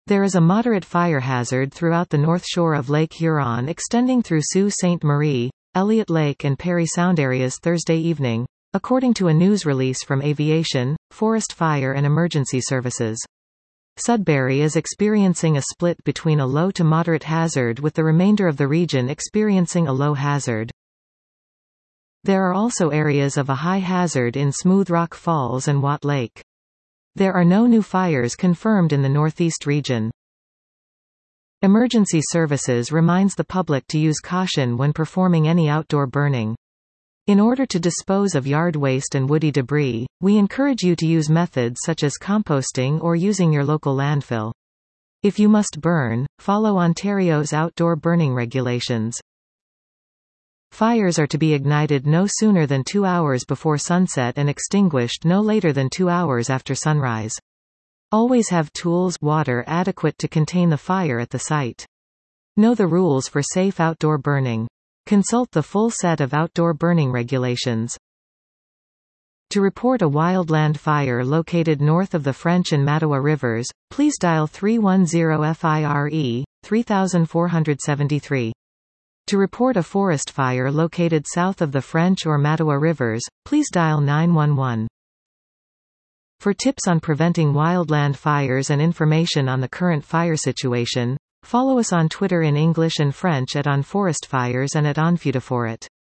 There is a moderate fire hazard throughout the north shore of Lake Huron extending through Sault Ste. Marie, Elliott Lake and Parry Sound areas Thursday evening, according to a news release from Aviation, Forest Fire and Emergency Services. Sudbury is experiencing a split between a low to moderate hazard with the remainder of the region experiencing a low hazard. There are also areas of a high hazard in Smooth Rock Falls and Watt Lake. There are no new fires confirmed in the Northeast region. Emergency Services reminds the public to use caution when performing any outdoor burning. In order to dispose of yard waste and woody debris, we encourage you to use methods such as composting or using your local landfill. If you must burn, follow Ontario's outdoor burning regulations. Fires are to be ignited no sooner than 2 hours before sunset and extinguished no later than 2 hours after sunrise. Always have tools, water adequate to contain the fire at the site. Know the rules for safe outdoor burning. Consult the full set of outdoor burning regulations. To report a wildland fire located north of the French and Mattawa rivers, please dial 310-FIRE, 3473. To report a forest fire located south of the French or Mattawa rivers, please dial 911. For tips on preventing wildland fires and information on the current fire situation, follow us on Twitter in English and French at OnForestFires and at OnFeudForet.